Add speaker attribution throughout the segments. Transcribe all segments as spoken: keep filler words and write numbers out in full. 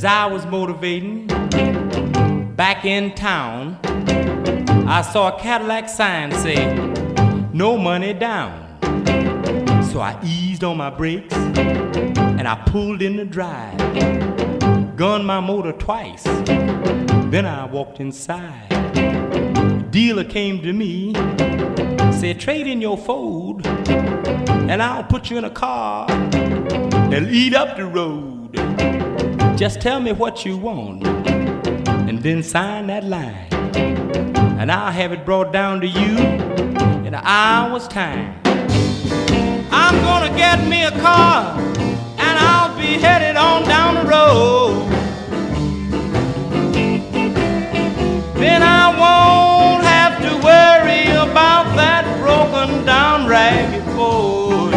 Speaker 1: I was motivating back in town, I saw a Cadillac sign say, no money down. So I eased on my brakes and I pulled in the drive, gunned my motor twice, then I walked inside. The dealer came to me, said, trade in your Ford and I'll put you in a car that'll eat up the road. Just tell me what you want and then sign that line, and I'll have it brought down to you in an hour's time. I'm gonna get me a car and I'll be headed on down the road. Then I won't have to worry about that broken down ragged Ford.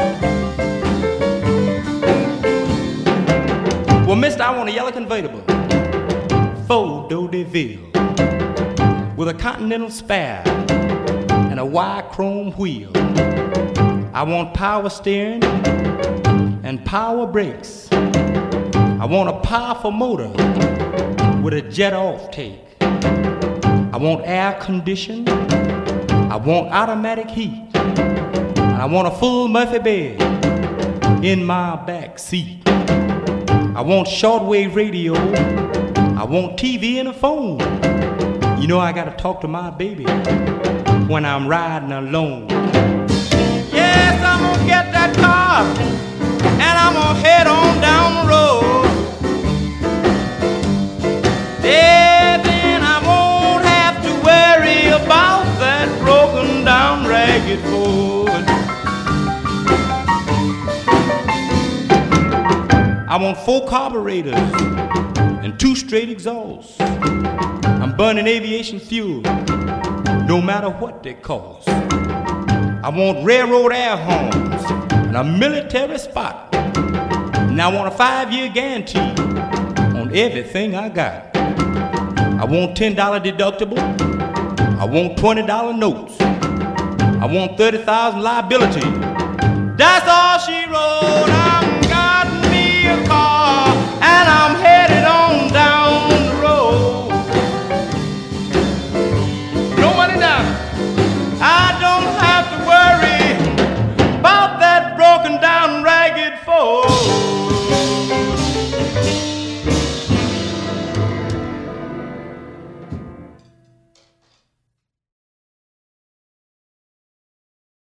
Speaker 1: Well, mister, I want a yellow convertible, Ford DeVille, with a Continental spare and a wide chrome wheel. I want power steering and power brakes. I want a powerful motor with a jet off take. I want air conditioning. I want automatic heat. And I want a full Murphy bed in my back seat. I want shortwave radio. I want T V and a phone. You know I gotta talk to my baby when I'm riding alone. Yes, I'm gonna get that car and I'm gonna head on down the road. Yeah, then I won't have to worry about that broken down ragged Ford. I want four carburetors and two straight exhausts. I'm burning aviation fuel, no matter what they cost. I want railroad air horns and a military spot. And I want a five-year guarantee on everything I got. I want ten dollar deductible. I want twenty dollar notes. I want thirty thousand liability. That's all she wrote. I'm got me a car and I'm headed